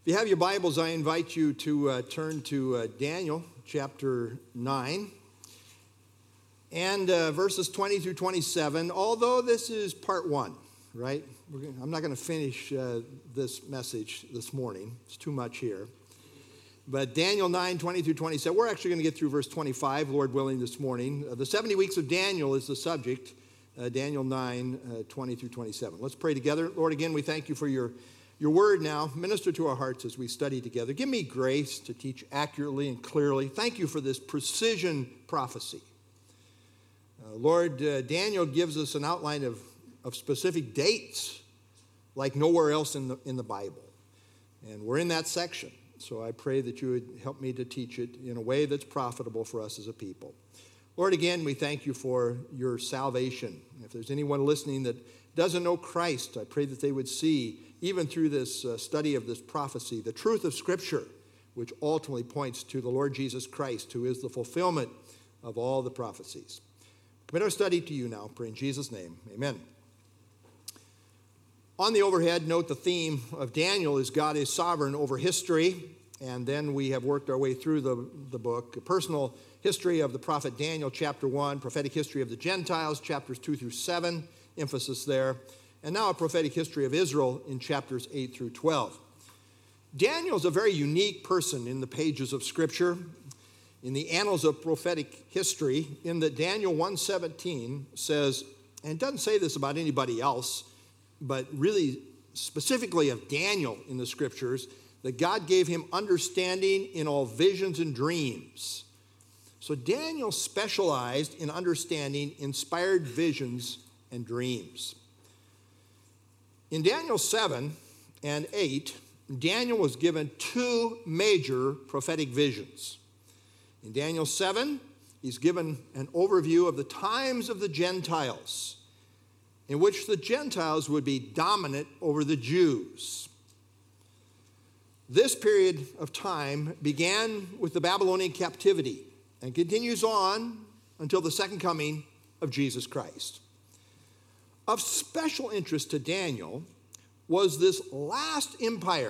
If you have your Bibles, I invite you to turn to Daniel chapter 9 and verses 20 through 27, although this is part 1, right? I'm not going to finish this message this morning. It's too much here. But Daniel 9, 20 through 27, we're actually going to get through verse 25, Lord willing, this morning. The 70 weeks of Daniel is the subject, Daniel 9, 20 through 27. Let's pray together. Lord, again, we thank you for your word now. Minister to our hearts as we study together. Give me grace to teach accurately and clearly. Thank you for this precision prophecy. Lord, Daniel gives us an outline of specific dates like nowhere else in the Bible. And we're in that section. So I pray that you would help me to teach it in a way that's profitable for us as a people. Lord, again, we thank you for your salvation. If there's anyone listening that doesn't know Christ, I pray that they would see, even through this study of this prophecy, the truth of Scripture, which ultimately points to the Lord Jesus Christ, who is the fulfillment of all the prophecies. Commit our study to you now. Pray in Jesus' name. Amen. On the overhead, note the theme of Daniel is God is sovereign over history. And then we have worked our way through the book. A personal history of the prophet Daniel, chapter 1. Prophetic history of the Gentiles, chapters 2 through 7. Emphasis there. And now a prophetic history of Israel in chapters 8 through 12. Daniel is a very unique person in the pages of Scripture, in the annals of prophetic history, in that Daniel 1:17 says, and it doesn't say this about anybody else, but really specifically of Daniel in the Scriptures, that God gave him understanding in all visions and dreams. So Daniel specialized in understanding inspired visions and dreams. In Daniel 7 and 8, Daniel was given two major prophetic visions. In Daniel 7, he's given an overview of the times of the Gentiles, in which the Gentiles would be dominant over the Jews. This period of time began with the Babylonian captivity and continues on until the second coming of Jesus Christ. Of special interest to Daniel was this last empire,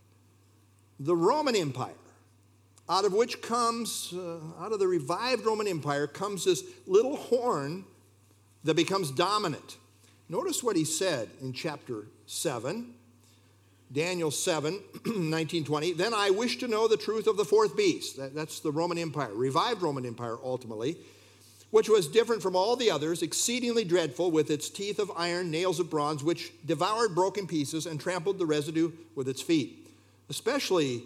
the Roman Empire, out of which comes, out of the revived Roman Empire, comes this little horn that becomes dominant. Notice what he said in chapter 7, Daniel 7, 19, 20. Then I wish to know the truth of the fourth beast. That's the Roman Empire, revived Roman Empire ultimately, which was different from all the others, exceedingly dreadful, with its teeth of iron, nails of bronze, which devoured broken pieces and trampled the residue with its feet. Especially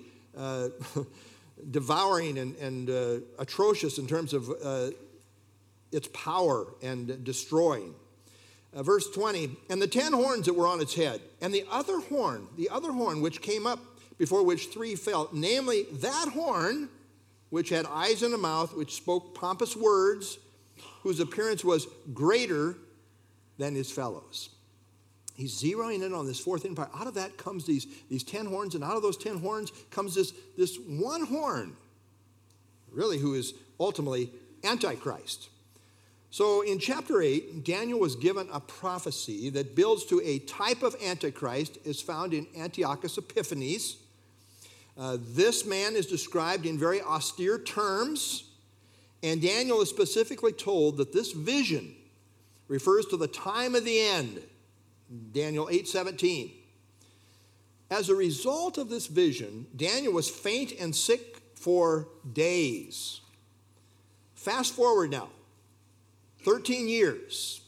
devouring and atrocious in terms of its power and destroying. Verse 20, and the 10 horns that were on its head, and the other horn which came up before which 3 fell, namely that horn which had eyes and a mouth, which spoke pompous words, whose appearance was greater than his fellows. He's zeroing in on this fourth empire. Out of that comes these 10 horns, and out of those 10 horns comes this one horn, really, who is ultimately Antichrist. So in chapter 8, Daniel was given a prophecy that builds to a type of Antichrist is found in Antiochus Epiphanes. This man is described in very austere terms, and Daniel is specifically told that this vision refers to the time of the end, Daniel 8:17. As a result of this vision, Daniel was faint and sick for days. Fast forward now. 13 years.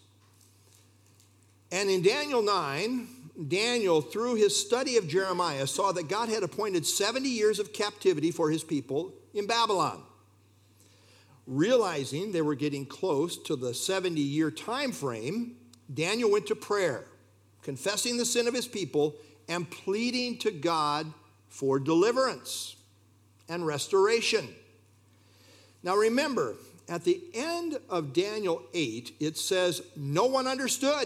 And in Daniel 9, Daniel, through his study of Jeremiah, saw that God had appointed 70 years of captivity for his people in Babylon. Realizing they were getting close to the 70-year time frame, Daniel went to prayer, confessing the sin of his people and pleading to God for deliverance and restoration. Now remember, at the end of Daniel 8, it says, no one understood.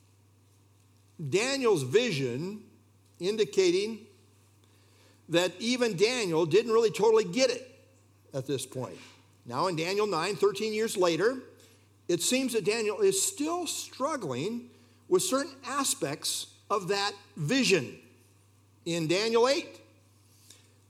Daniel's vision indicating that even Daniel didn't really totally get it at this point. Now in Daniel 9, 13 years later, it seems that Daniel is still struggling with certain aspects of that vision in Daniel 8.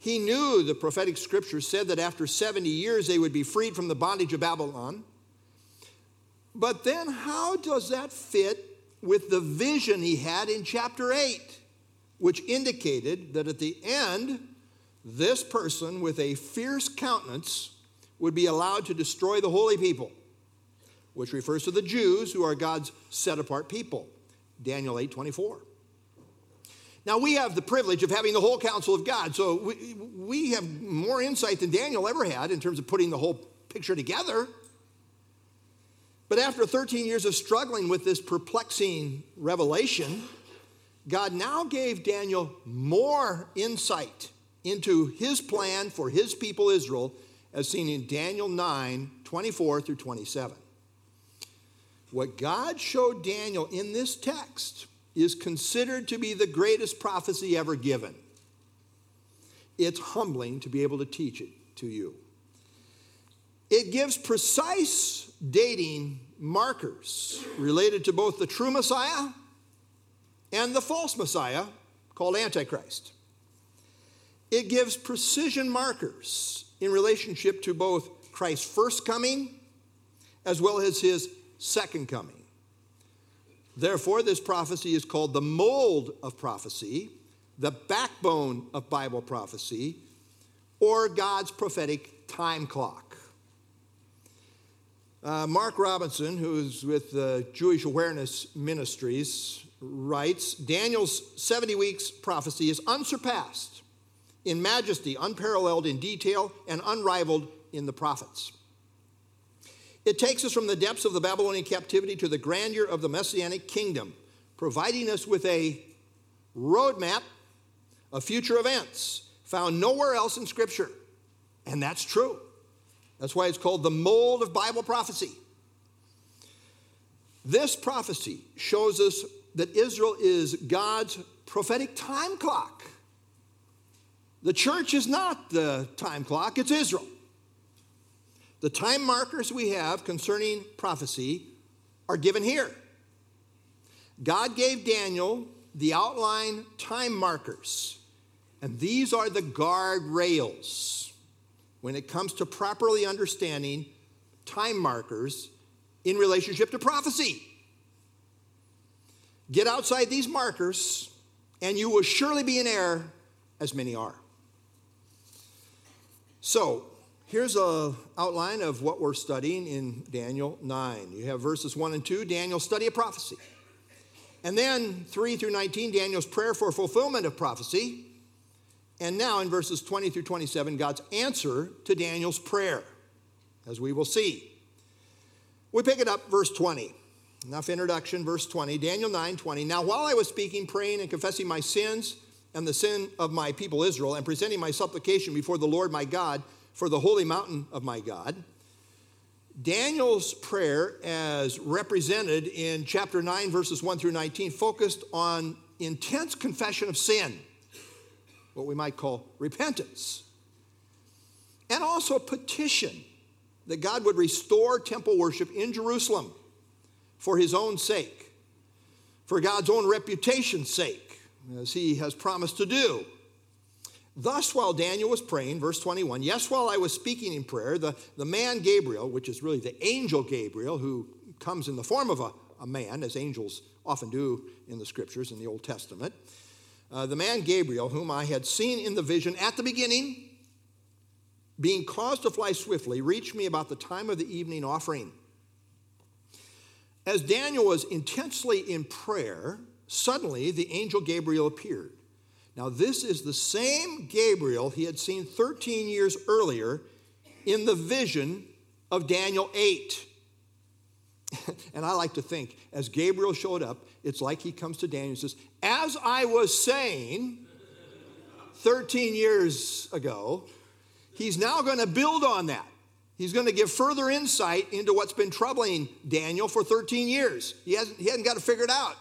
He knew the prophetic scripture said that after 70 years they would be freed from the bondage of Babylon. But then how does that fit with the vision he had in chapter 8, which indicated that at the end, this person with a fierce countenance would be allowed to destroy the holy people, which refers to the Jews who are God's set-apart people, Daniel 8:24. Now, we have the privilege of having the whole counsel of God, so we have more insight than Daniel ever had in terms of putting the whole picture together. But after 13 years of struggling with this perplexing revelation, God now gave Daniel more insight into his plan for his people Israel, as seen in Daniel 9:24 through 27. What God showed Daniel in this text is considered to be the greatest prophecy ever given. It's humbling to be able to teach it to you. It gives precise dating markers related to both the true Messiah and the false Messiah called Antichrist. It gives precision markers in relationship to both Christ's first coming as well as his second coming. Therefore, this prophecy is called the mold of prophecy, the backbone of Bible prophecy, or God's prophetic time clock. Mark Robinson, who's with the Jewish Awareness Ministries, writes, Daniel's 70 weeks prophecy is unsurpassed in majesty, unparalleled in detail, and unrivaled in the prophets. It takes us from the depths of the Babylonian captivity to the grandeur of the Messianic kingdom, providing us with a roadmap of future events found nowhere else in Scripture. And that's true. That's why it's called the mold of Bible prophecy. This prophecy shows us that Israel is God's prophetic time clock. The church is not the time clock, it's Israel. The time markers we have concerning prophecy are given here. God gave Daniel the outline time markers, and these are the guardrails when it comes to properly understanding time markers in relationship to prophecy. Get outside these markers, and you will surely be in error, as many are. So, here's an outline of what we're studying in Daniel 9. You have verses 1 and 2, Daniel's study of prophecy. And then 3 through 19, Daniel's prayer for fulfillment of prophecy. And now in verses 20 through 27, God's answer to Daniel's prayer, as we will see. We pick it up, verse 20. Enough introduction, verse 20, Daniel 9:20. Now while I was speaking, praying, and confessing my sins and the sin of my people Israel, and presenting my supplication before the Lord my God for the holy mountain of my God, Daniel's prayer, as represented in chapter 9, verses 1 through 19, focused on intense confession of sin, what we might call repentance, and also petition that God would restore temple worship in Jerusalem for his own sake, for God's own reputation's sake, as he has promised to do. Thus, while Daniel was praying, verse 21, yes, while I was speaking in prayer, the man Gabriel, which is really the angel Gabriel, who comes in the form of a man, as angels often do in the scriptures in the Old Testament, the man Gabriel, whom I had seen in the vision at the beginning, being caused to fly swiftly, reached me about the time of the evening offering. As Daniel was intensely in prayer, suddenly the angel Gabriel appeared. Now, this is the same Gabriel he had seen 13 years earlier in the vision of Daniel 8. And I like to think, as Gabriel showed up, it's like he comes to Daniel and says, as I was saying 13 years ago, he's now going to build on that. He's going to give further insight into what's been troubling Daniel for 13 years. He hadn't got it figured out.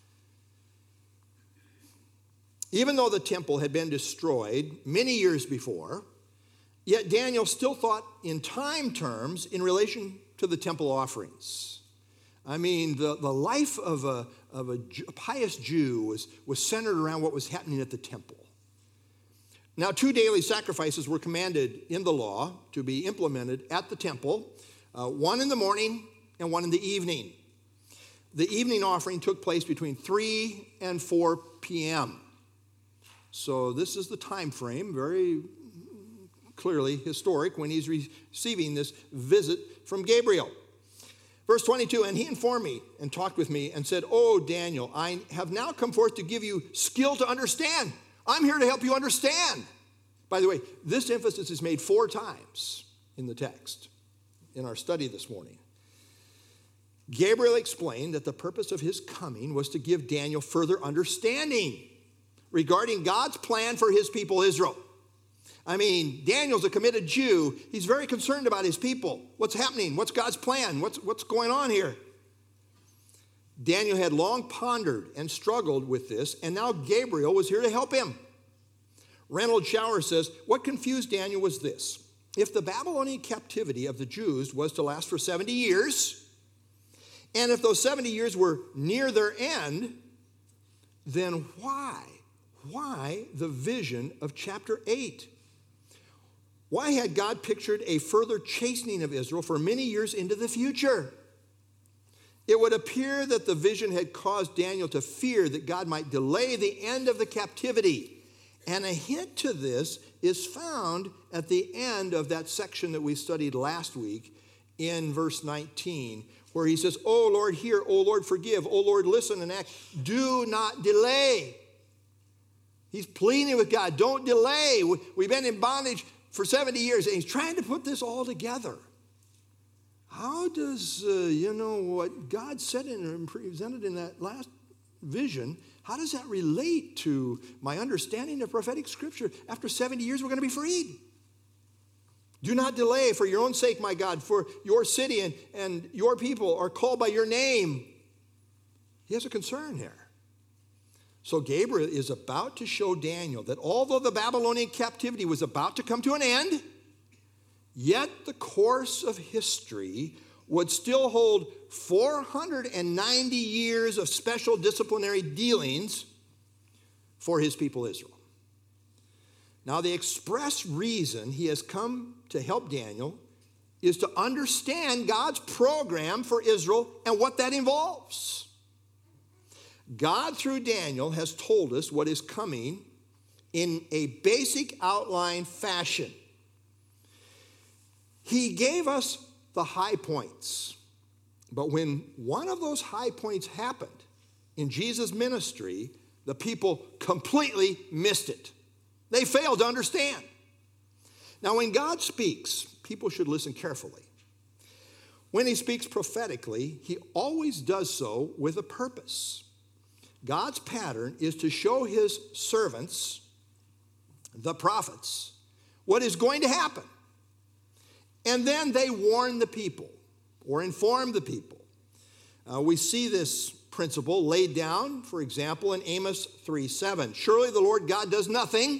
Even though the temple had been destroyed many years before, yet Daniel still thought in time terms in relation to the temple offerings. I mean, the life of a pious Jew was centered around what was happening at the temple. Now, 2 daily sacrifices were commanded in the law to be implemented at the temple, one in the morning and one in the evening. The evening offering took place between 3 and 4 p.m. So this is the time frame, very clearly historic, when he's receiving this visit from Gabriel. Verse 22, and he informed me and talked with me and said, "Oh, Daniel, I have now come forth to give you skill to understand." I'm here to help you understand. By the way, this emphasis is made 4 times in the text in our study this morning. Gabriel explained that the purpose of his coming was to give Daniel further understanding regarding God's plan for his people Israel. I mean, Daniel's a committed Jew. He's very concerned about his people. What's happening? What's God's plan? What's going on here? Daniel had long pondered and struggled with this, and now Gabriel was here to help him. Reynold Schauer says, what confused Daniel was this. If the Babylonian captivity of the Jews was to last for 70 years, and if those 70 years were near their end, then why? Why the vision of chapter 8? Why had God pictured a further chastening of Israel for many years into the future? It would appear that the vision had caused Daniel to fear that God might delay the end of the captivity. And a hint to this is found at the end of that section that we studied last week in verse 19, where he says, "O Lord, hear, O Lord, forgive, O Lord, listen and act. Do not delay." He's pleading with God, don't delay. We've been in bondage for 70 years, and he's trying to put this all together. How does, what God said and presented in that last vision, how does that relate to my understanding of prophetic scripture? After 70 years, we're going to be freed. Do not delay for your own sake, my God, for your city and your people are called by your name. He has a concern here. So Gabriel is about to show Daniel that although the Babylonian captivity was about to come to an end, yet the course of history would still hold 490 years of special disciplinary dealings for his people Israel. Now, the express reason he has come to help Daniel is to understand God's program for Israel and what that involves. God, through Daniel, has told us what is coming in a basic outline fashion. He gave us the high points. But when one of those high points happened in Jesus' ministry, the people completely missed it. They failed to understand. Now, when God speaks, people should listen carefully. When he speaks prophetically, he always does so with a purpose. God's pattern is to show his servants, the prophets, what is going to happen. And then they warn the people or inform the people. We see this principle laid down, for example, in Amos 3:7. Surely the Lord God does nothing.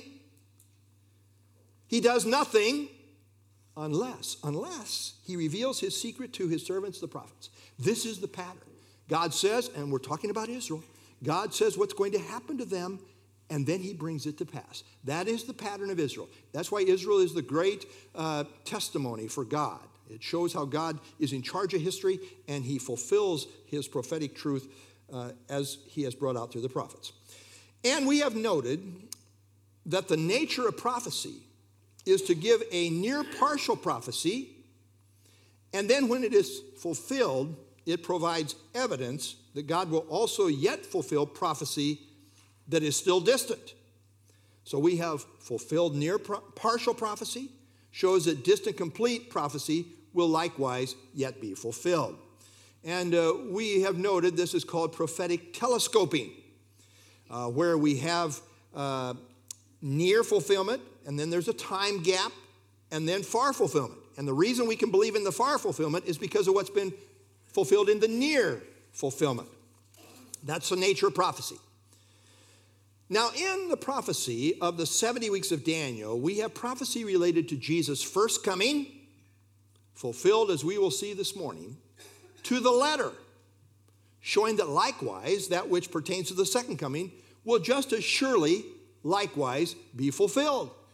He does nothing unless he reveals his secret to his servants, the prophets. This is the pattern. God says, and we're talking about Israel, God says what's going to happen to them, and then he brings it to pass. That is the pattern of Israel. That's why Israel is the great testimony for God. It shows how God is in charge of history, and he fulfills his prophetic truth as he has brought out through the prophets. And we have noted that the nature of prophecy is to give a near partial prophecy, and then when it is fulfilled, it provides evidence that God will also yet fulfill prophecy that is still distant. So we have fulfilled near partial prophecy, shows that distant complete prophecy will likewise yet be fulfilled. And we have noted this is called prophetic telescoping, where we have near fulfillment, and then there's a time gap, and then far fulfillment. And the reason we can believe in the far fulfillment is because of what's been fulfilled in the near fulfillment. That's the nature of prophecy. Now, in the prophecy of the 70 weeks of Daniel, we have prophecy related to Jesus' first coming, fulfilled as we will see this morning, to the letter, showing that likewise that which pertains to the second coming will just as surely likewise be fulfilled.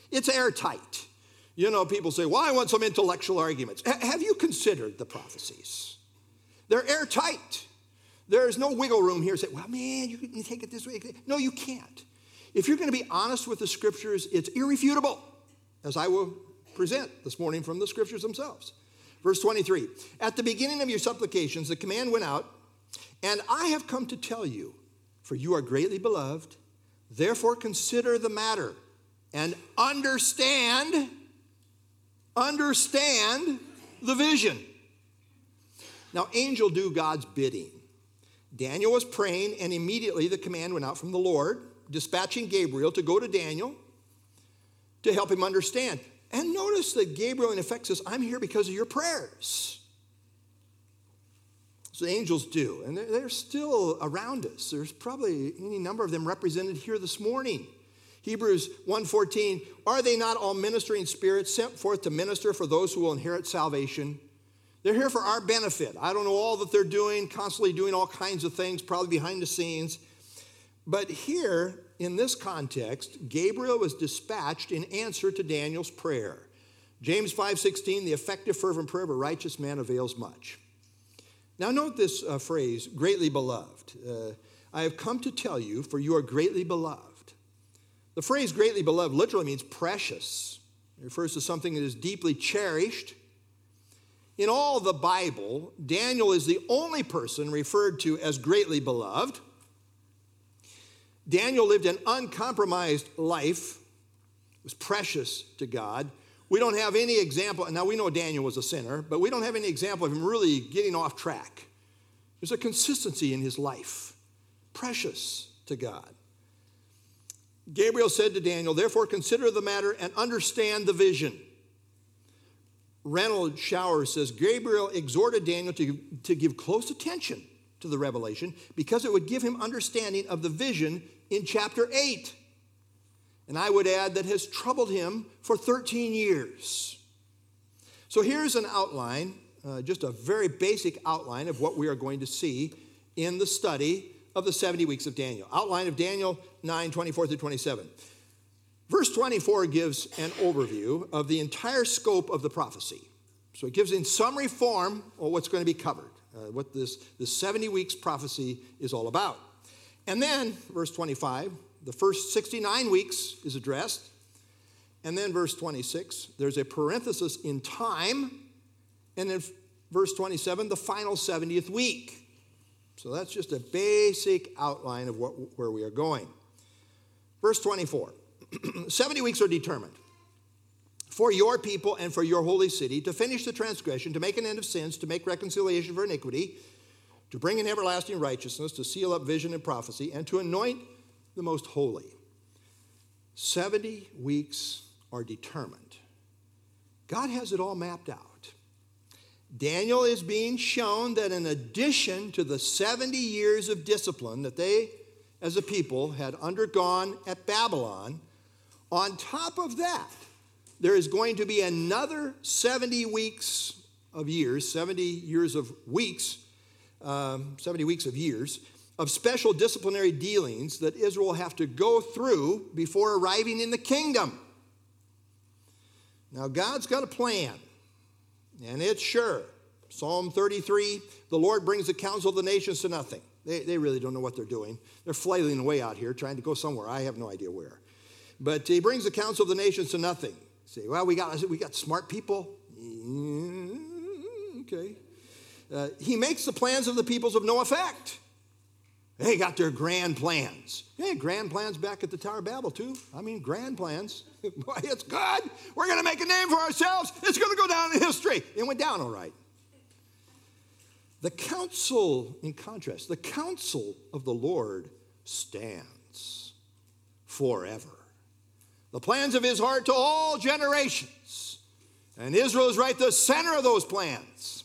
It's airtight. You know, people say, well, I want some intellectual arguments. Have you considered the prophecies? They're airtight. There's no wiggle room here. Say, well, man, you can take it this way. No, you can't. If you're going to be honest with the scriptures, it's irrefutable, as I will present this morning from the scriptures themselves. Verse 23, at the beginning of your supplications, the command went out, and I have come to tell you, for you are greatly beloved, therefore consider the matter and understand the vision. Now, angels do God's bidding. Daniel was praying, and immediately the command went out from the Lord, dispatching Gabriel to go to Daniel to help him understand. And notice that Gabriel, in effect, says, I'm here because of your prayers. So the angels do, and they're still around us. There's probably any number of them represented here this morning. Hebrews 1:14, are they not all ministering spirits sent forth to minister for those who will inherit salvation? They're here for our benefit. I don't know all that they're doing, constantly doing all kinds of things, probably behind the scenes. But here, in this context, Gabriel was dispatched in answer to Daniel's prayer. James 5:16, the effective fervent prayer of a righteous man avails much. Now note this phrase, greatly beloved. I have come to tell you, for you are greatly beloved. The phrase greatly beloved literally means precious. It refers to something that is deeply cherished. In all the Bible, Daniel is the only person referred to as greatly beloved. Daniel lived an uncompromised life. It was precious to God. We don't have any example. Now, we know Daniel was a sinner, but we don't have any example of him really getting off track. There's a consistency in his life. Precious to God. Gabriel said to Daniel, therefore consider the matter and understand the vision. Reynold Shower says, Gabriel exhorted Daniel to give close attention to the revelation because it would give him understanding of the vision in chapter 8. And I would add that has troubled him for 13 years. So here's an outline, just a very basic outline of what we are going to see in the study of the 70 weeks of Daniel. Outline of Daniel 9:24 through 27. Verse 24 gives an overview of the entire scope of the prophecy. So it gives in summary form what's going to be covered, what this 70 weeks prophecy is all about. And then, verse 25, the first 69 weeks is addressed. And then verse 26, there's a parenthesis in time. And then verse 27, the final 70th week. So that's just a basic outline of where we are going. Verse 24, 70 weeks are determined for your people and for your holy city to finish the transgression, to make an end of sins, to make reconciliation for iniquity, to bring in everlasting righteousness, to seal up vision and prophecy, and to anoint the most holy. 70 weeks are determined. God has it all mapped out. Daniel is being shown that in addition to the 70 years of discipline that they, as a people, had undergone at Babylon, on top of that, there is going to be another 70 weeks of years, 70 years of weeks, 70 weeks of years, of special disciplinary dealings that Israel will have to go through before arriving in the kingdom. Now, God's got a plan, and it's sure. Psalm 33, the Lord brings the counsel of the nations to nothing. They really don't know what they're doing. They're flailing away out here, trying to go somewhere. I have no idea where. But he brings the counsel of the nations to nothing. Say, well, we got smart people. Okay. He makes the plans of the peoples of no effect. They got their grand plans. Hey, grand plans back at the Tower of Babel, too. I mean, grand plans. Boy, it's good. We're going to make a name for ourselves. It's going to go down in history. It went down all right. The counsel, in contrast, the counsel of the Lord stands forever. The plans of his heart to all generations. And Israel is right at the center of those plans.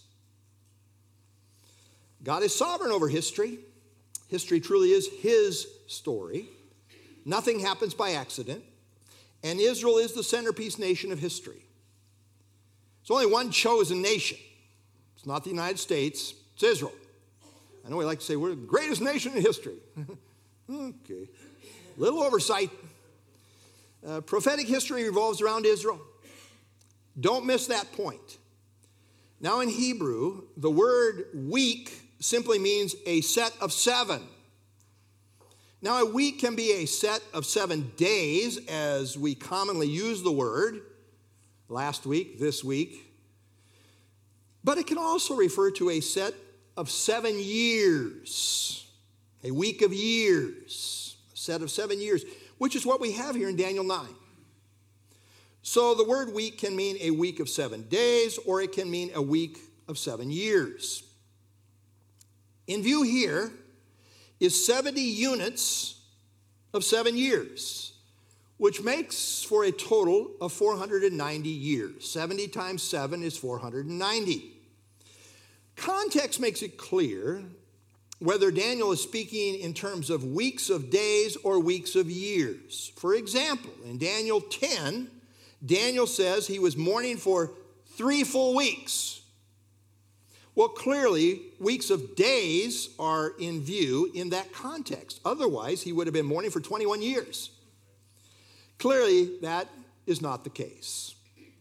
God is sovereign over history. History truly is his story. Nothing happens by accident. And Israel is the centerpiece nation of history. There's only one chosen nation. It's not the United States. It's Israel. I know we like to say we're the greatest nation in history. Okay. Little oversight. Prophetic history revolves around Israel. Don't miss that point. Now in Hebrew, the word week simply means a set of 7. Now a week can be a set of 7 days, as we commonly use the word, last week, this week. But it can also refer to a set of 7 years, a week of years, a set of 7 years, which is what we have here in Daniel 9. So the word week can mean a week of 7 days, or it can mean a week of 7 years. In view here is 70 units of 7 years, which makes for a total of 490 years. 70 times 7 is 490. Context makes it clear whether Daniel is speaking in terms of weeks of days or weeks of years. For example, in Daniel 10, Daniel says he was mourning for 3 full weeks. Well, clearly, weeks of days are in view in that context. Otherwise, he would have been mourning for 21 years. Clearly, that is not the case.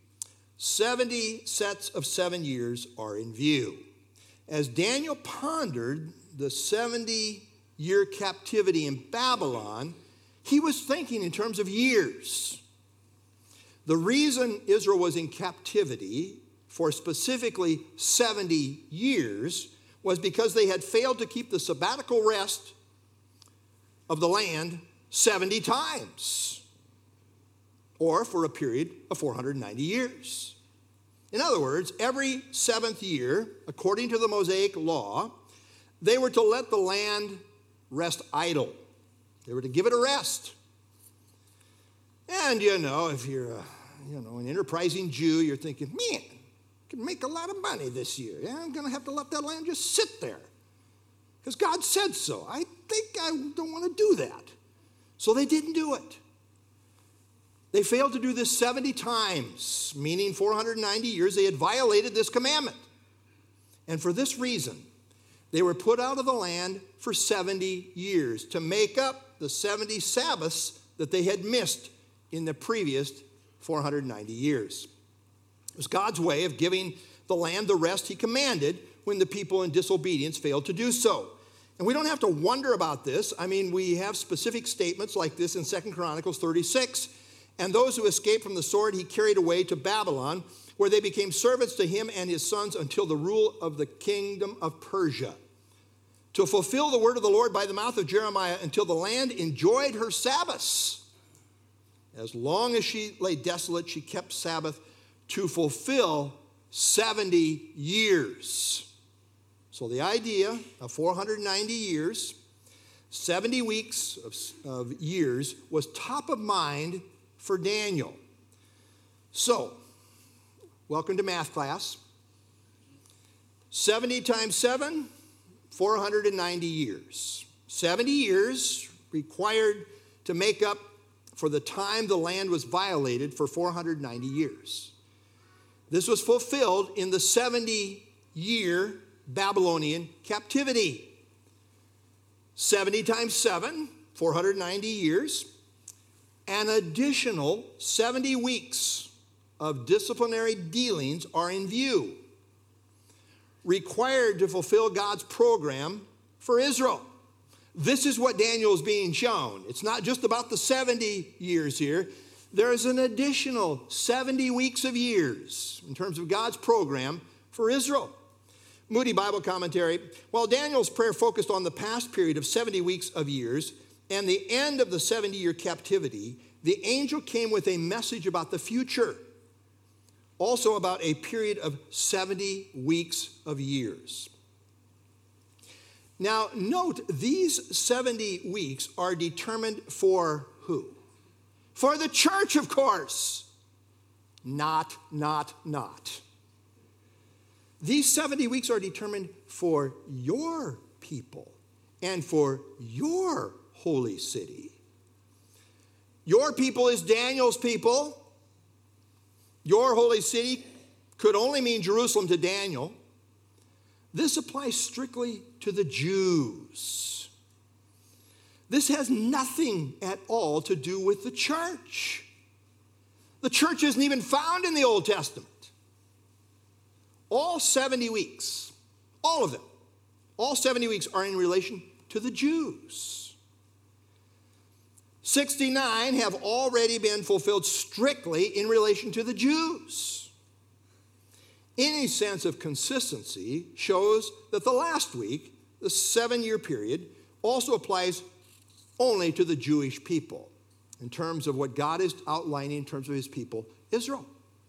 70 sets of 7 years are in view. As Daniel pondered the 70-year captivity in Babylon, he was thinking in terms of years. The reason Israel was in captivity for specifically 70 years was because they had failed to keep the sabbatical rest of the land 70 times, or for a period of 490 years. In other words, every 7th year, according to the Mosaic law, they were to let the land rest idle. They were to give it a rest. And, if you're an enterprising Jew, you're thinking, man, I can make a lot of money this year. Yeah, I'm going to have to let that land just sit there because God said so. I think I don't want to do that. So they didn't do it. They failed to do this 70 times, meaning 490 years. They had violated this commandment. And for this reason, they were put out of the land for 70 years to make up the 70 Sabbaths that they had missed in the previous 490 years. It was God's way of giving the land the rest he commanded when the people in disobedience failed to do so. And we don't have to wonder about this. I mean, we have specific statements like this in 2 Chronicles 36. And those who escaped from the sword he carried away to Babylon, where they became servants to him and his sons until the rule of the kingdom of Persia. To fulfill the word of the Lord by the mouth of Jeremiah until the land enjoyed her Sabbaths. As long as she lay desolate, she kept Sabbath to fulfill 70 years. So the idea of 490 years, 70 weeks of years, was top of mind for Daniel. So, welcome to math class. 70 times 7, 490 years. 70 years required to make up for the time the land was violated for 490 years. This was fulfilled in the 70-year Babylonian captivity. 70 times 7, 490 years. An additional 70 weeks of disciplinary dealings are in view, required to fulfill God's program for Israel. This is what Daniel is being shown. It's not just about the 70 years here. There is an additional 70 weeks of years in terms of God's program for Israel. Moody Bible Commentary, while Daniel's prayer focused on the past period of 70 weeks of years and the end of the 70-year captivity, the angel came with a message about the future, also about a period of 70 weeks of years. Now, note, these 70 weeks are determined for who? For the church, of course. Not. These 70 weeks are determined for your people and for your holy city. Your people is Daniel's people. Your holy city could only mean Jerusalem to Daniel. This applies strictly to the Jews. This has nothing at all to do with the church. The church isn't even found in the Old Testament. All 70 weeks, all of them, all 70 weeks are in relation to the Jews. 69 have already been fulfilled strictly in relation to the Jews. Any sense of consistency shows that the last week, the 7-year period, also applies only to the Jewish people in terms of what God is outlining in terms of his people, Israel.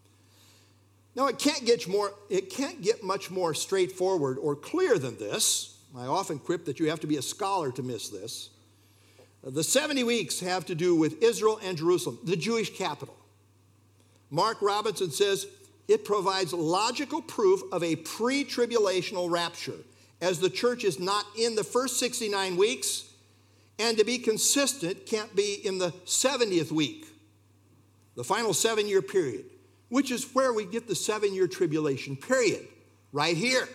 Now, it can't get much more straightforward or clear than this. I often quip that you have to be a scholar to miss this. The 70 weeks have to do with Israel and Jerusalem, the Jewish capital. Mark Robinson says it provides logical proof of a pre-tribulational rapture, as the church is not in the first 69 weeks, and to be consistent can't be in the 70th week, the final 7-year period, which is where we get the 7-year tribulation period, right here.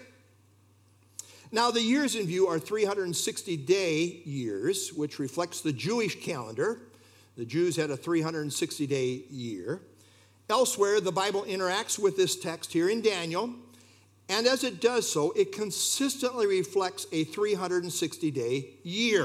Now, the years in view are 360-day years, which reflects the Jewish calendar. The Jews had a 360-day year. Elsewhere, the Bible interacts with this text here in Daniel, and as it does so, it consistently reflects a 360-day year.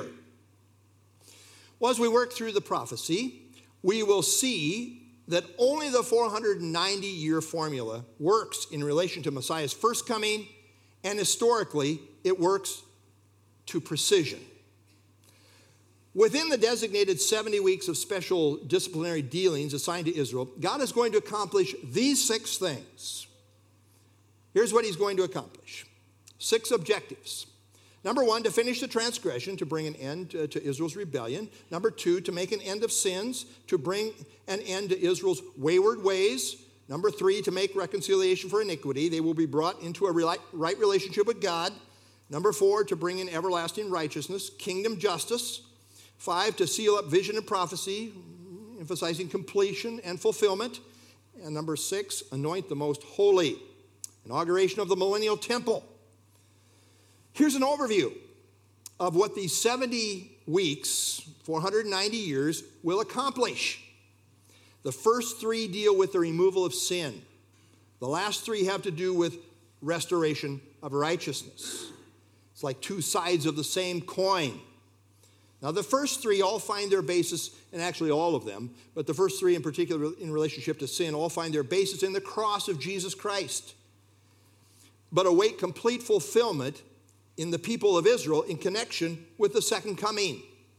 Well, as we work through the prophecy, we will see that only the 490-year formula works in relation to Messiah's first coming, and historically, it works to precision. Within the designated 70 weeks of special disciplinary dealings assigned to Israel, God is going to accomplish these 6 things. Here's what he's going to accomplish. 6 objectives. Number 1, to finish the transgression, to bring an end to Israel's rebellion. Number 2, to make an end of sins, to bring an end to Israel's wayward ways. Number 3, to make reconciliation for iniquity. They will be brought into a right relationship with God. Number 4, to bring in everlasting righteousness, kingdom justice. 5, to seal up vision and prophecy, emphasizing completion and fulfillment. And number 6, anoint the most holy, inauguration of the millennial temple. Here's an overview of what these 70 weeks, 490 years, will accomplish. The first 3 deal with the removal of sin. The last 3 have to do with restoration of righteousness. It's like 2 sides of the same coin. Now, the first 3 all find their basis, and actually all of them, but the first 3 in particular in relationship to sin, all find their basis in the cross of Jesus Christ, but await complete fulfillment in the people of Israel in connection with the second coming.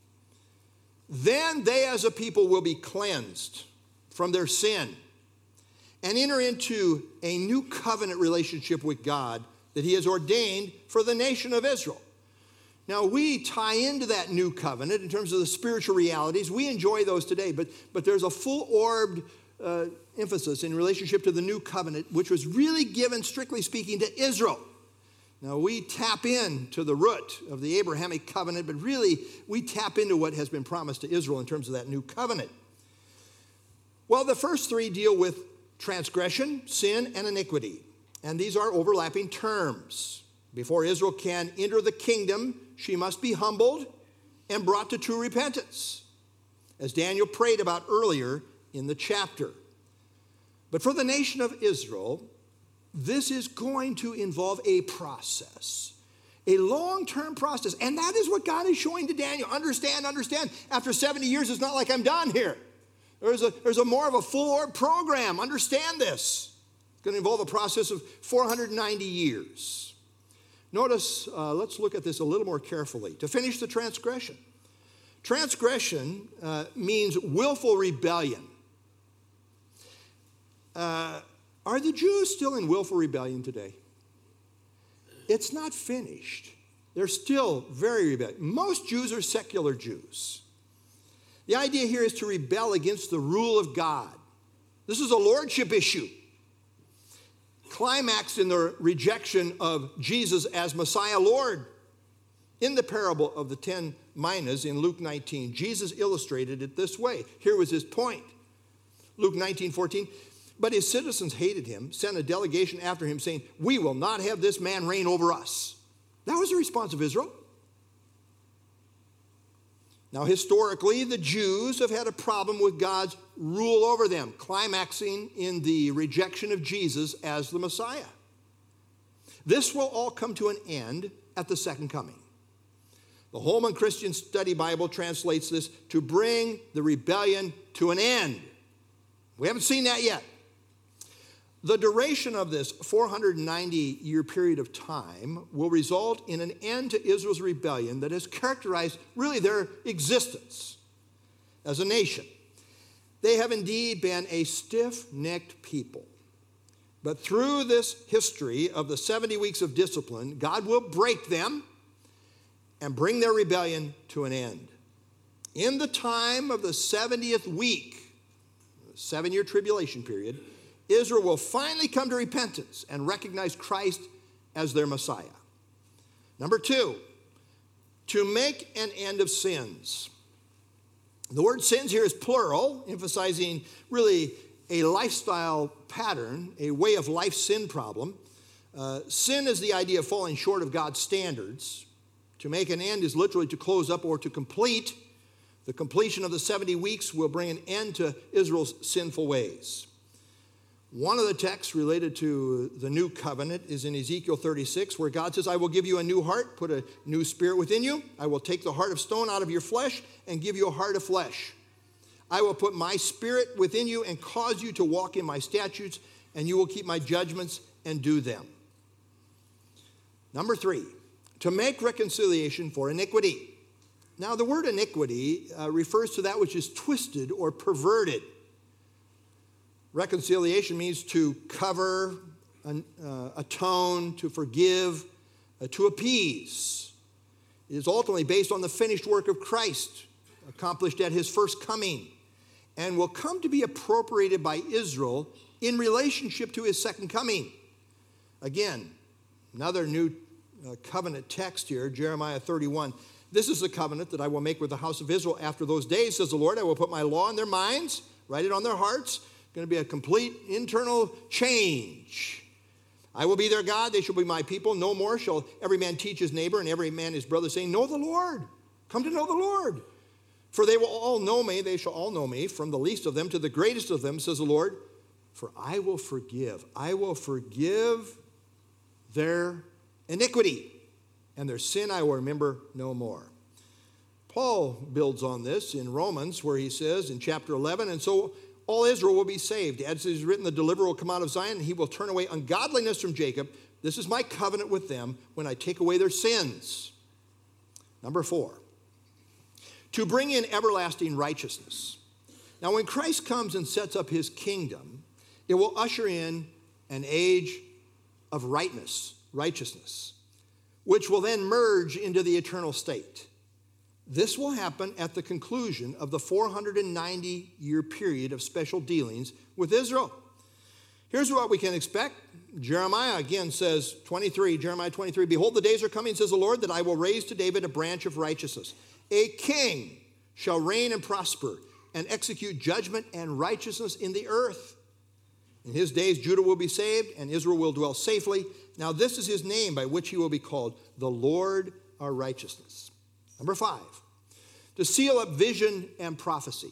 Then they as a people will be cleansed from their sin and enter into a new covenant relationship with God that he has ordained for the nation of Israel. Now, we tie into that new covenant in terms of the spiritual realities. We enjoy those today, but there's a full-orbed emphasis in relationship to the new covenant, which was really given, strictly speaking, to Israel. Now, we tap into the root of the Abrahamic covenant, but really, we tap into what has been promised to Israel in terms of that new covenant. Well, the first 3 deal with transgression, sin, and iniquity. And these are overlapping terms. Before Israel can enter the kingdom, she must be humbled and brought to true repentance, as Daniel prayed about earlier in the chapter. But for the nation of Israel, this is going to involve a process, a long-term process. And that is what God is showing to Daniel. Understand. After 70 years, it's not like I'm done here. There's a more of a full-orb program. Understand this. It's going to involve a process of 490 years. Notice, let's look at this a little more carefully. To finish the transgression. Transgression means willful rebellion. Are the Jews still in willful rebellion today? It's not finished. They're still very rebellious. Most Jews are secular Jews. The idea here is to rebel against the rule of God. This is a lordship issue. Climaxed in the rejection of Jesus as Messiah Lord. In the parable of the 10 minas in Luke 19, Jesus illustrated it this way. Here was his point. Luke 19:14. But his citizens hated him, sent a delegation after him saying, "We will not have this man reign over us." That was the response of Israel. Now, historically, the Jews have had a problem with God's rule over them, climaxing in the rejection of Jesus as the Messiah. This will all come to an end at the second coming. The Holman Christian Study Bible translates this to bring the rebellion to an end. We haven't seen that yet. The duration of this 490-year period of time will result in an end to Israel's rebellion that has characterized really their existence as a nation. They have indeed been a stiff-necked people. But through this history of the 70 weeks of discipline, God will break them and bring their rebellion to an end. In the time of the 70th week, the 7-year tribulation period, Israel will finally come to repentance and recognize Christ as their Messiah. Number 2, to make an end of sins. The word sins here is plural, emphasizing really a lifestyle pattern, a way of life sin problem. Sin is the idea of falling short of God's standards. To make an end is literally to close up or to complete. The completion of the 70 weeks will bring an end to Israel's sinful ways. One of the texts related to the new covenant is in Ezekiel 36, where God says, I will give you a new heart, put a new spirit within you. I will take the heart of stone out of your flesh and give you a heart of flesh. I will put my spirit within you and cause you to walk in my statutes, and you will keep my judgments and do them. Number 3, to make reconciliation for iniquity. Now, the word iniquity refers to that which is twisted or perverted. Reconciliation means to cover, atone, to forgive, to appease. It is ultimately based on the finished work of Christ, accomplished at his first coming, and will come to be appropriated by Israel in relationship to his second coming. Again, another new covenant text here, Jeremiah 31. This is the covenant that I will make with the house of Israel after those days, says the Lord. I will put my law in their minds, write it on their hearts. Going to be a complete internal change. I will be their God, they shall be my people. No more shall every man teach his neighbor and every man his brother, saying, know the Lord. Come to know the Lord. For they will all know me, they shall all know me, from the least of them to the greatest of them, says the Lord. For I will forgive their iniquity, and their sin I will remember no more. Paul builds on this in Romans, where he says in chapter 11, and so all Israel will be saved. As it is written, the deliverer will come out of Zion, and he will turn away ungodliness from Jacob. This is my covenant with them when I take away their sins. Number 4, to bring in everlasting righteousness. Now, when Christ comes and sets up his kingdom, it will usher in an age of righteousness, which will then merge into the eternal state. This will happen at the conclusion of the 490-year period of special dealings with Israel. Here's what we can expect. Jeremiah again says, Jeremiah 23, behold, the days are coming, says the Lord, that I will raise to David a branch of righteousness. A king shall reign and prosper and execute judgment and righteousness in the earth. In his days, Judah will be saved and Israel will dwell safely. Now this is his name by which he will be called, the Lord our righteousness. Number 5, to seal up vision and prophecy.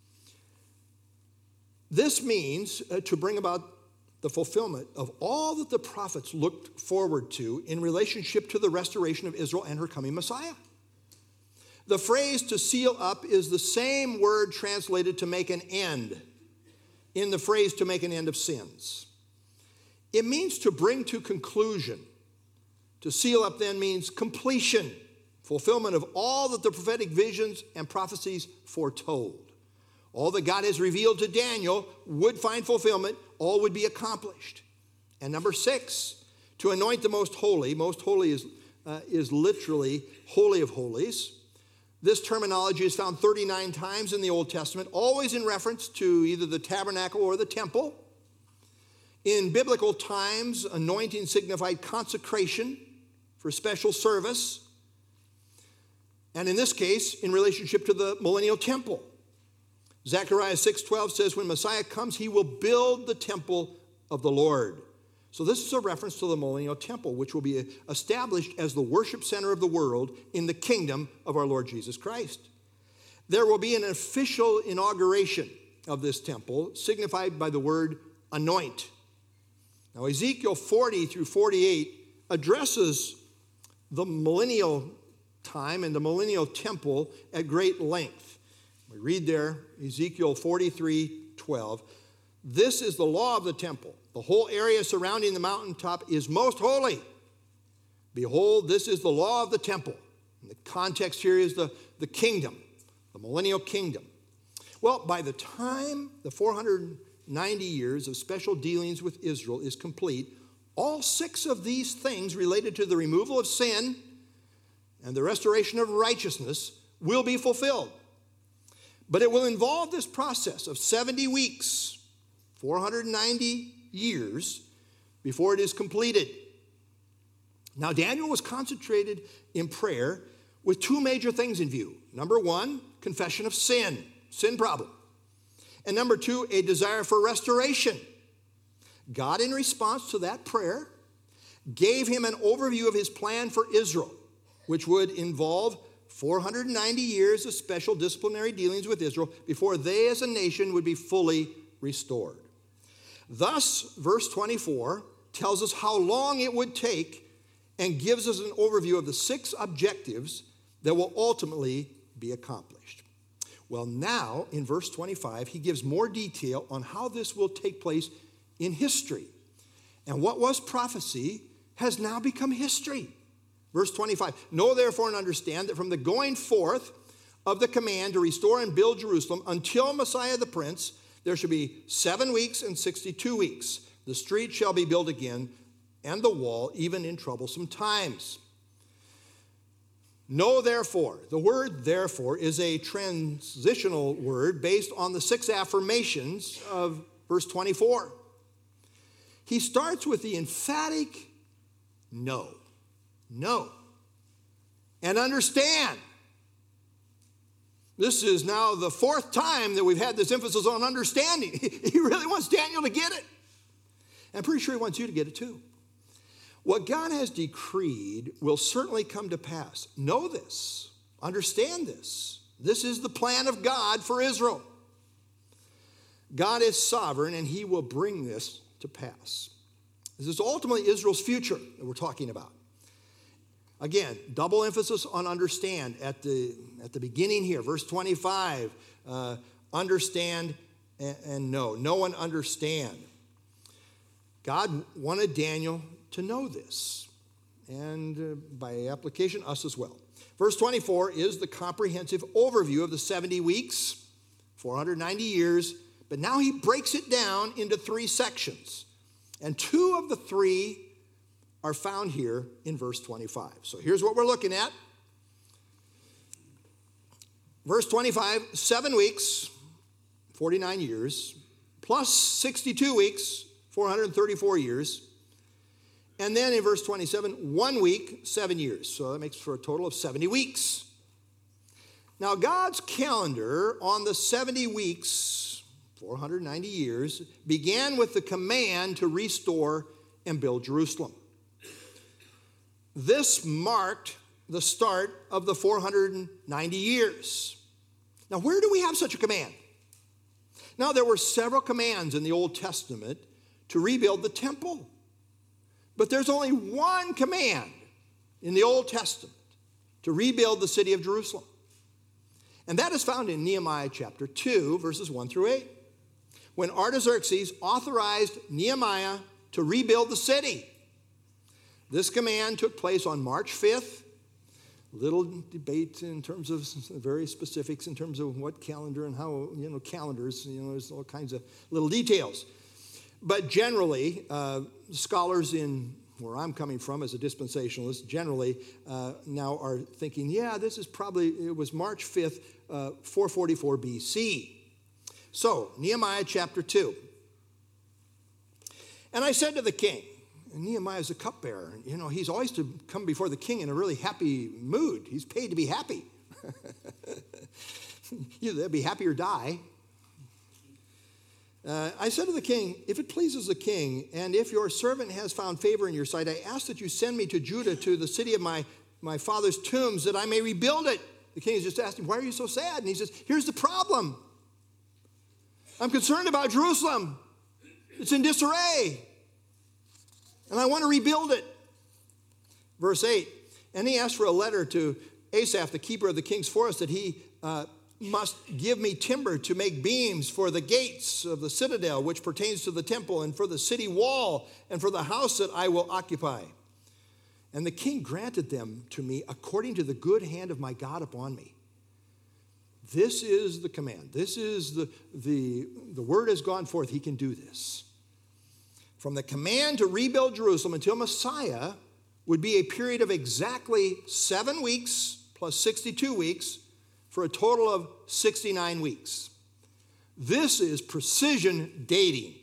This means to bring about the fulfillment of all that the prophets looked forward to in relationship to the restoration of Israel and her coming Messiah. The phrase to seal up is the same word translated to make an end in the phrase to make an end of sins. It means to bring to conclusion. To seal up then means completion, fulfillment of all that the prophetic visions and prophecies foretold. All that God has revealed to Daniel would find fulfillment, all would be accomplished. And number 6, to anoint the most holy. Most holy is literally holy of holies. This terminology is found 39 times in the Old Testament, always in reference to either the tabernacle or the temple. In biblical times, anointing signified consecration for special service. And in this case, in relationship to the millennial temple. Zechariah 6:12 says, when Messiah comes, he will build the temple of the Lord. So this is a reference to the millennial temple, which will be established as the worship center of the world in the kingdom of our Lord Jesus Christ. there will be an official inauguration of this temple, signified by the word anoint. Now, Ezekiel 40 through 48 addresses the millennial time and the millennial temple at great length. We read there, Ezekiel 43:12, "This is the law of the temple. The whole area surrounding the mountaintop is most holy. Behold, this is the law of the temple." And the context here is the kingdom, the millennial kingdom. Well, by the time the 490 years of special dealings with Israel is complete, all 6 of these things related to the removal of sin and the restoration of righteousness will be fulfilled. But it will involve this process of 70 weeks, 490 years, before it is completed. Now, Daniel was concentrated in prayer with 2 major things in view. Number 1, confession of sin problem. And number 2, a desire for restoration. God, in response to that prayer, gave him an overview of his plan for Israel, which would involve 490 years of special disciplinary dealings with Israel before they as a nation would be fully restored. Thus, verse 24 tells us how long it would take and gives us an overview of the 6 objectives that will ultimately be accomplished. Well, now, in verse 25, he gives more detail on how this will take place in history. And what was prophecy has now become history. Verse 25, "Know therefore and understand that from the going forth of the command to restore and build Jerusalem until Messiah the Prince, there shall be 7 weeks and 62 weeks. The street shall be built again, and the wall, even in troublesome times." Know therefore. The word therefore is a transitional word based on the 6 affirmations of verse 24. He starts with the emphatic no. Know and understand. This is now the 4th time that we've had this emphasis on understanding. He really wants Daniel to get it. I'm pretty sure he wants you to get it too. What God has decreed will certainly come to pass. Know this. Understand this. This is the plan of God for Israel. God is sovereign, and he will bring this to pass. This is ultimately Israel's future that we're talking about. Again, double emphasis on understand at the beginning here. Verse 25, understand and know. Know and understand. God wanted Daniel to know this, and by application, us as well. Verse 24 is the comprehensive overview of the 70 weeks, 490 years, but now he breaks it down into 3 sections, and 2 of the 3 are found here in verse 25. So here's what we're looking at. Verse 25, 7 weeks, 49 years, plus 62 weeks, 434 years. And then in verse 27, 1 week, 7 years. So that makes for a total of 70 weeks. Now, God's calendar on the 70 weeks, 490 years, began with the command to restore and build Jerusalem. This marked the start of the 490 years. Now, where do we have such a command? Now, there were several commands in the Old Testament to rebuild the temple. But there's only one command in the Old Testament to rebuild the city of Jerusalem. And that is found in Nehemiah chapter 2, verses 1 through 8. When Artaxerxes authorized Nehemiah to rebuild the city. This command took place on March 5th. Little debate in terms of various specifics in terms of what calendar and how, calendars, there's all kinds of little details. But generally, scholars in where I'm coming from as a dispensationalist generally now are thinking, this is it was March 5th, 444 BC. So, Nehemiah chapter 2. And I said to the king, and Nehemiah is a cupbearer. He's always to come before the king in a really happy mood. He's paid to be happy. Either be happy or die. I said to the king, if it pleases the king, and if your servant has found favor in your sight, I ask that you send me to Judah, to the city of my father's tombs, that I may rebuild it The king is just asking, why are you so sad? And he says, here's the problem. I'm concerned about Jerusalem. It's in disarray. And I want to rebuild it. Verse 8, and he asked for a letter to Asaph, the keeper of the king's forest, that he must give me timber to make beams for the gates of the citadel, which pertains to the temple, and for the city wall, and for the house that I will occupy. And the king granted them to me according to the good hand of my God upon me. This is the command. This is the word has gone forth. He can do this. From the command to rebuild Jerusalem until Messiah would be a period of exactly 7 weeks plus 62 weeks for a total of 69 weeks. This is precision dating.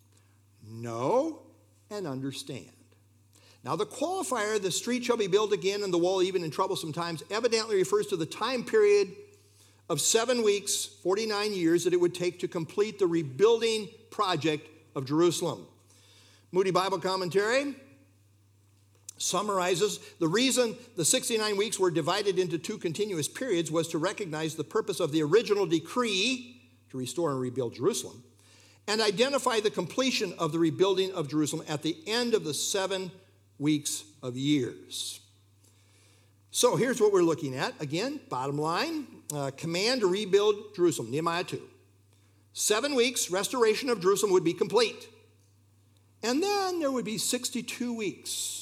Know and understand. Now the qualifier, the street shall be built again and the wall even in troublesome times, evidently refers to the time period of 7 weeks, 49 years that it would take to complete the rebuilding project of Jerusalem. Moody Bible Commentary summarizes the reason the 69 weeks were divided into 2 continuous periods was to recognize the purpose of the original decree to restore and rebuild Jerusalem and identify the completion of the rebuilding of Jerusalem at the end of the 7 weeks of years. So here's what we're looking at. Again, bottom line, command to rebuild Jerusalem, Nehemiah 2. 7 weeks, restoration of Jerusalem would be complete. And then there would be 62 weeks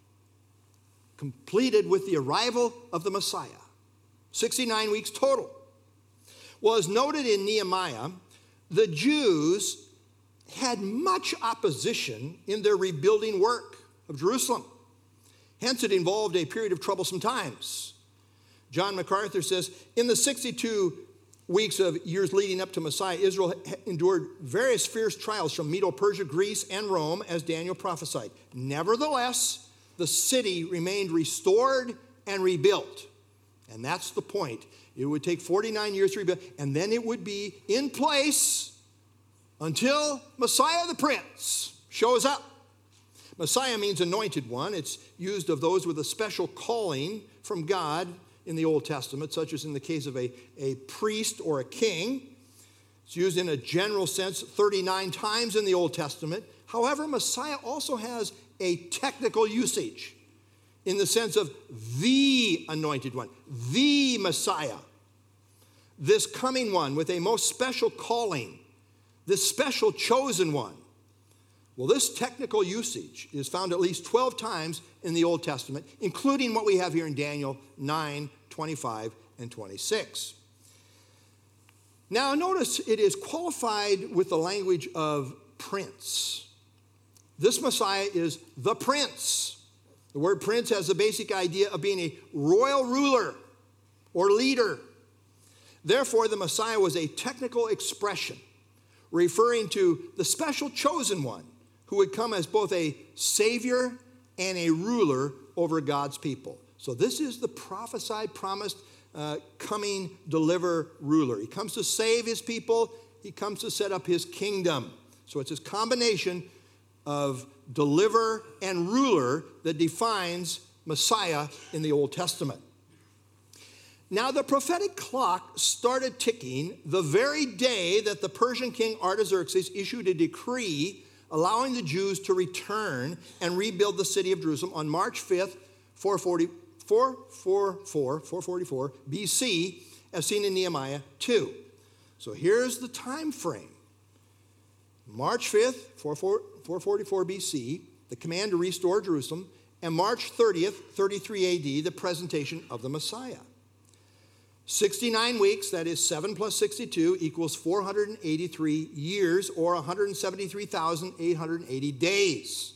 completed with the arrival of the Messiah. 69 weeks total. Well, as noted in Nehemiah, the Jews had much opposition in their rebuilding work of Jerusalem. Hence, it involved a period of troublesome times. John MacArthur says, in the 62 weeks of years leading up to Messiah, Israel endured various fierce trials from Medo-Persia, Greece, and Rome, as Daniel prophesied. Nevertheless, the city remained restored and rebuilt. And that's the point. It would take 49 years to rebuild, and then it would be in place until Messiah the Prince shows up. Messiah means anointed one. It's used of those with a special calling from God in the Old Testament, such as in the case of a priest or a king. It's used in a general sense 39 times in the Old Testament. However, Messiah also has a technical usage in the sense of the anointed one, the Messiah, this coming one with a most special calling, this special chosen one. Well, this technical usage is found at least 12 times in the Old Testament, including what we have here in Daniel 9, 25, and 26. Now, notice it is qualified with the language of prince. This Messiah is the prince. The word prince has the basic idea of being a royal ruler or leader. Therefore, the Messiah was a technical expression referring to the special chosen one who would come as both a savior and a ruler over God's people. So this is the prophesied, promised, coming, deliver ruler. He comes to save his people. He comes to set up his kingdom. So it's this combination of deliver and ruler that defines Messiah in the Old Testament. Now, the prophetic clock started ticking the very day that the Persian king Artaxerxes issued a decree allowing the Jews to return and rebuild the city of Jerusalem on March 5th, 444 BC, as seen in Nehemiah 2. So here's the time frame. March 5th, 444 BC, the command to restore Jerusalem, and March 30th, 33 AD, the presentation of the Messiah. 69 weeks, that is 7 plus 62, equals 483 years or 173,880 days.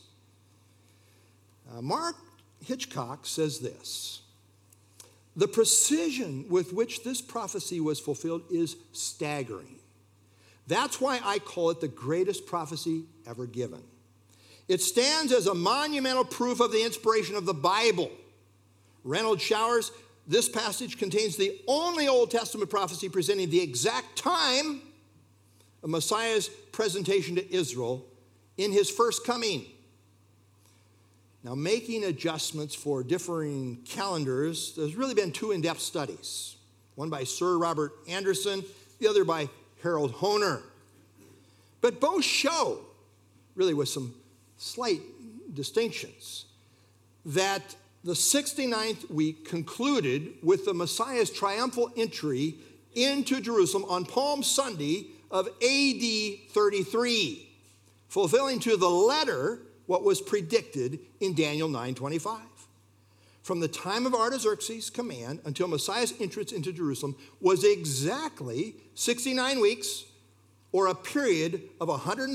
Mark Hitchcock says this: the precision with which this prophecy was fulfilled is staggering. That's why I call it the greatest prophecy ever given. It stands as a monumental proof of the inspiration of the Bible. Reynolds Showers, this passage contains the only Old Testament prophecy presenting the exact time of Messiah's presentation to Israel in his first coming. Now, making adjustments for differing calendars, there's really been 2 in-depth studies. one by Sir Robert Anderson, the other by Harold Hoehner. But both show, really with some slight distinctions, that the 69th week concluded with the Messiah's triumphal entry into Jerusalem on Palm Sunday of AD 33, fulfilling to the letter what was predicted in Daniel 9:25. From the time of Artaxerxes' command until Messiah's entrance into Jerusalem was exactly 69 weeks, or a period of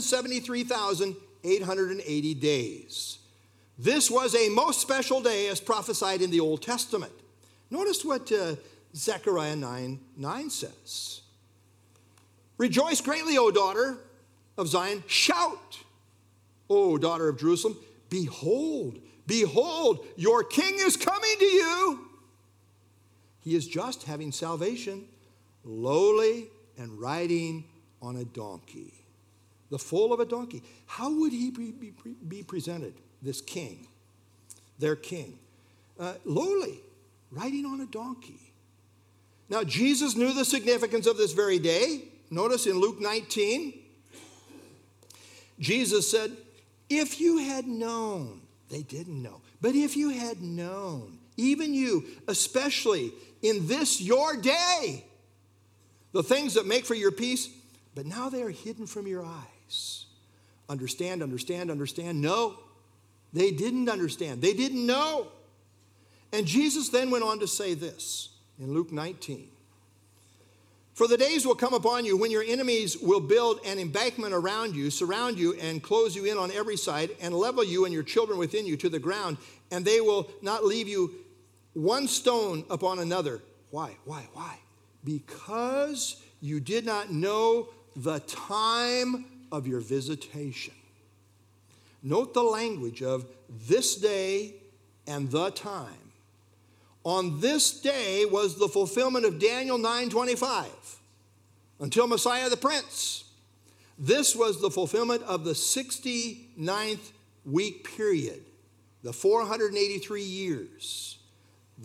173,880 days. This was a most special day as prophesied in the Old Testament. Notice what Zechariah 9:9 says. Rejoice greatly, O daughter of Zion. Shout, O daughter of Jerusalem. Behold, behold, your king is coming to you. He is just, having salvation, lowly and riding on a donkey, the foal of a donkey. How would he be presented, this king, their king? Lowly, riding on a donkey. Now, Jesus knew the significance of this very day. Notice in Luke 19, Jesus said, if you had known, they didn't know, but if you had known, even you, especially in this your day, the things that make for your peace, but now they are hidden from your eyes. Understand, understand, understand. No, they didn't understand. They didn't know. And Jesus then went on to say this in Luke 19. For the days will come upon you when your enemies will build an embankment around you, surround you, and close you in on every side, and level you and your children within you to the ground, and they will not leave you one stone upon another. Why? Why? Why? Because you did not know the time of your visitation. Note the language of this day and the time. On this day was the fulfillment of Daniel 9:25 until Messiah the Prince. This was the fulfillment of the 69th week period, the 483 years, the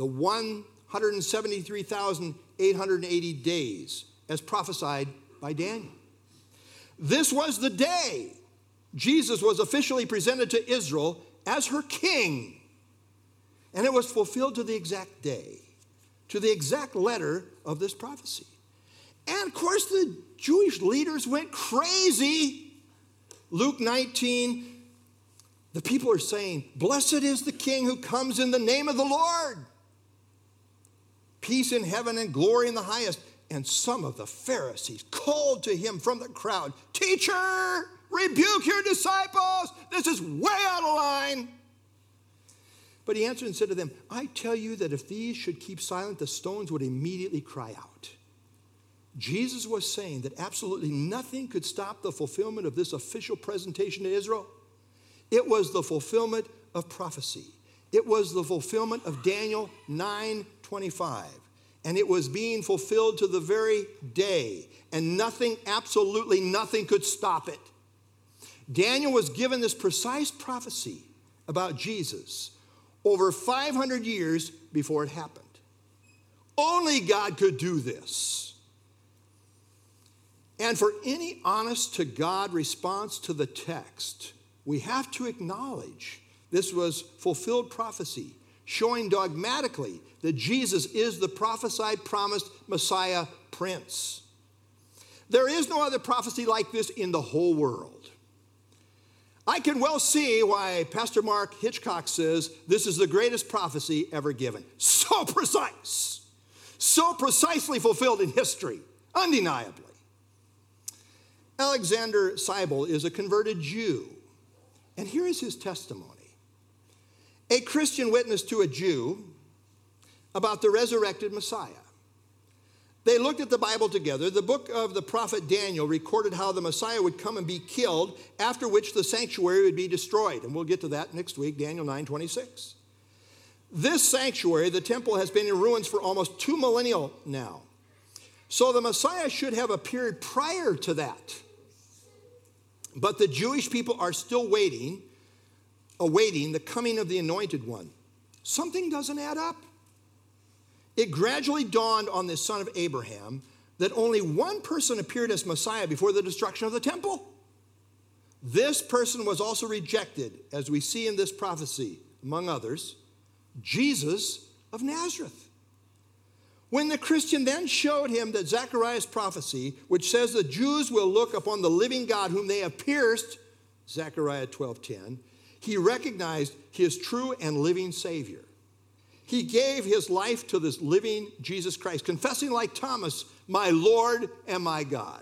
173,880 days as prophesied by Daniel. This was the day Jesus was officially presented to Israel as her king. And it was fulfilled to the exact day, to the exact letter of this prophecy. And of course, the Jewish leaders went crazy. Luke 19, the people are saying, blessed is the King who comes in the name of the Lord. Peace in heaven and glory in the highest. And some of the Pharisees called to him from the crowd, Teacher, rebuke your disciples. This is way out of line. But he answered and said to them, I tell you that if these should keep silent, the stones would immediately cry out. Jesus was saying that absolutely nothing could stop the fulfillment of this official presentation to Israel. It was the fulfillment of prophecy. It was the fulfillment of Daniel 9:25. And it was being fulfilled to the very day. And nothing, absolutely nothing could stop it. Daniel was given this precise prophecy about Jesus over 500 years before it happened. Only God could do this. And for any honest to God response to the text, we have to acknowledge this was fulfilled prophecy, showing dogmatically that Jesus is the prophesied, promised Messiah Prince. There is no other prophecy like this in the whole world. I can well see why Pastor Mark Hitchcock says this is the greatest prophecy ever given. So precise, so precisely fulfilled in history, undeniably. Alexander Seibel is a converted Jew, and here is his testimony. A Christian witness to a Jew about the resurrected Messiah. They looked at the Bible together. The book of the prophet Daniel recorded how the Messiah would come and be killed, after which the sanctuary would be destroyed. And we'll get to that next week, Daniel 9:26. This sanctuary, the temple, has been in ruins for almost 2 millennia now. So the Messiah should have appeared prior to that. But the Jewish people are still awaiting the coming of the anointed one. Something doesn't add up. it gradually dawned on this son of Abraham that only one person appeared as Messiah before the destruction of the temple. This person was also rejected, as we see in this prophecy, among others, Jesus of Nazareth. When the Christian then showed him that Zechariah's prophecy, which says the Jews will look upon the living God whom they have pierced, Zechariah 12:10, he recognized his true and living Savior. He gave his life to this living Jesus Christ, confessing like Thomas, my Lord and my God.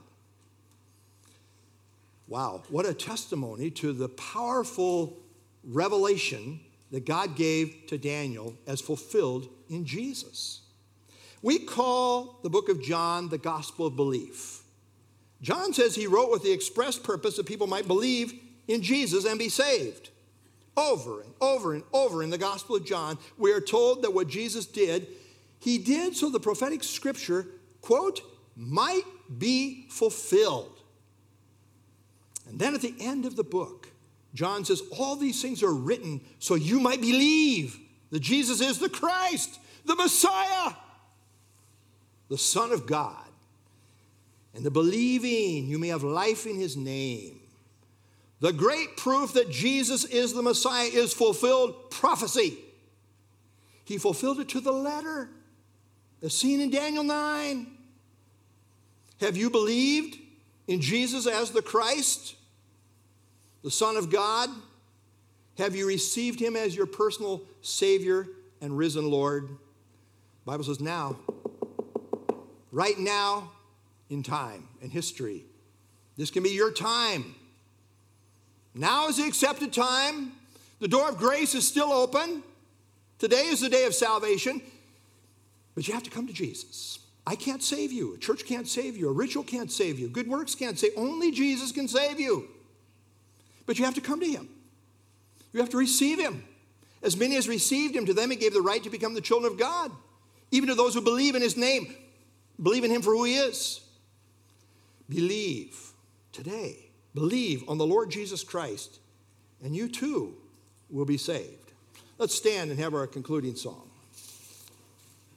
Wow, what a testimony to the powerful revelation that God gave to Daniel as fulfilled in Jesus. We call the book of John the Gospel of Belief. John says he wrote with the express purpose that people might believe in Jesus and be saved. Over and over and over in the Gospel of John, we are told that what Jesus did, he did so the prophetic scripture, quote, might be fulfilled. And then at the end of the book, John says, all these things are written so you might believe that Jesus is the Christ, the Messiah, the Son of God. And the believing, you may have life in his name. The great proof that Jesus is the Messiah is fulfilled prophecy. He fulfilled it to the letter, as seen in Daniel 9. Have you believed in Jesus as the Christ, the Son of God? Have you received him as your personal Savior and risen Lord? The Bible says now, right now in time and history, this can be your time. Now is the accepted time. The door of grace is still open. Today is the day of salvation. But you have to come to Jesus. I can't save you. A church can't save you. A ritual can't save you. Good works can't save you. Only Jesus can save you. But you have to come to him. You have to receive him. As many as received him, to them he gave the right to become the children of God. Even to those who believe in his name. Believe in him for who he is. Believe today. Believe on the Lord Jesus Christ, and you too will be saved. Let's stand and have our concluding song.